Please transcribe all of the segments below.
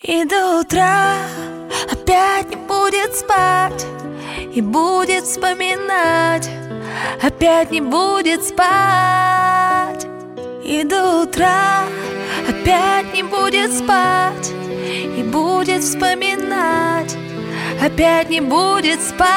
И до утра опять не будет спать, и будет вспоминать, опять не будет спать. И до утра опять не будет спать, и будет вспоминать, опять не будет спать.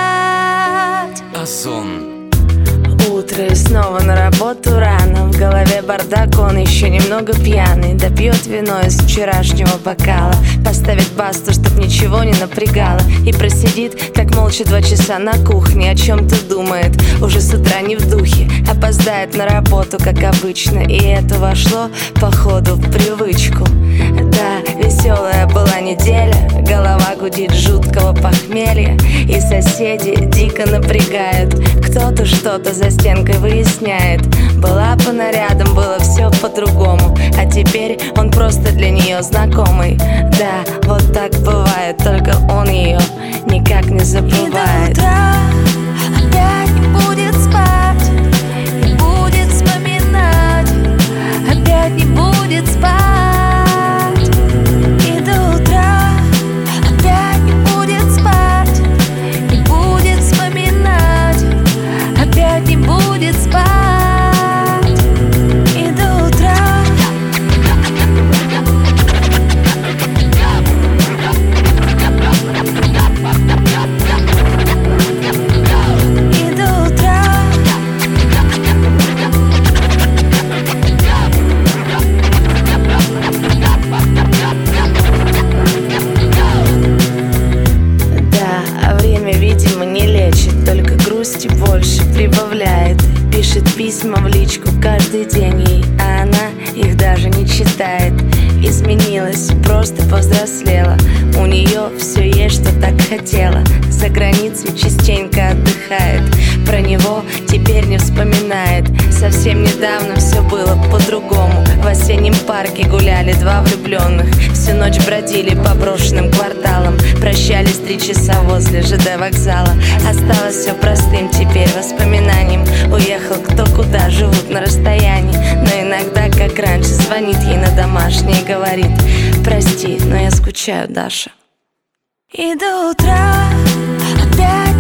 Озон. Утро и снова на работу рано. В голове бардак, он еще немного пьяный. Допьет вино из вчерашнего бокала, поставит басту, чтоб ничего не напрягало, и просидит, как молча 2 часа на кухне. О чем-то думает, уже с утра не в духе. Опоздает на работу, как обычно, и это вошло, походу, в привычку. Да, веселая была неделя, голова гудит жуткого похмелья, и соседи дико напрягают. Кто-то что-то за стенкой выясняет. Была по нарядам, было все по-другому, а теперь он просто для нее знакомый. Да, вот так бывает, только он ее никак не забывает. И до утра опять не будет спать, и будет вспоминать, опять не будет спать. И до утра опять не будет спать, и будет вспоминать, опять не будет спать. И до утра. И до утра. Да, время, видимо, не лечит, только грусти больше прибавляет. Пишет письма в личку каждый день ей, а она их даже не читает. Изменилась, просто повзрослела, у нее все есть, что так хотела. За границей частенько отдыхает, про него теперь не вспоминает. Совсем недавно все было по-другому. В осеннем парке гуляли 2 влюбленных, всю ночь бродили по брошенным кварталам, прощались 3 часа возле ЖД вокзала. Осталось все простым теперь воспоминанием. Уехал кто куда, живут на расстоянии, но иногда, как раньше, звонит ей на домашний и говорит: прости, но я скучаю, Даша. И до утра опять